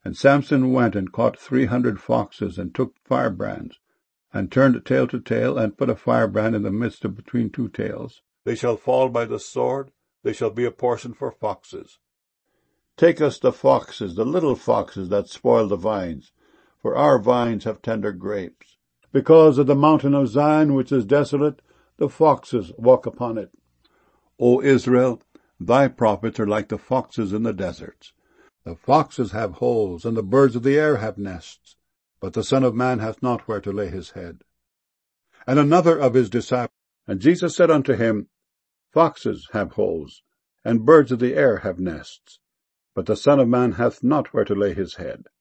And Samson went and caught 300 foxes, and took firebrands, and turned tail to tail, and put a firebrand in the midst of between two tails. They shall fall by the sword, they shall be a portion for foxes. Take us the foxes, the little foxes that spoil the vines, for our vines have tender grapes. Because of the mountain of Zion, which is desolate, the foxes walk upon it. O Israel, thy prophets are like the foxes in the deserts. The foxes have holes, and the birds of the air have nests, but the Son of Man hath not where to lay his head. And another of his disciples, and Jesus said unto him, Foxes have holes, and birds of the air have nests, but the Son of Man hath not where to lay his head.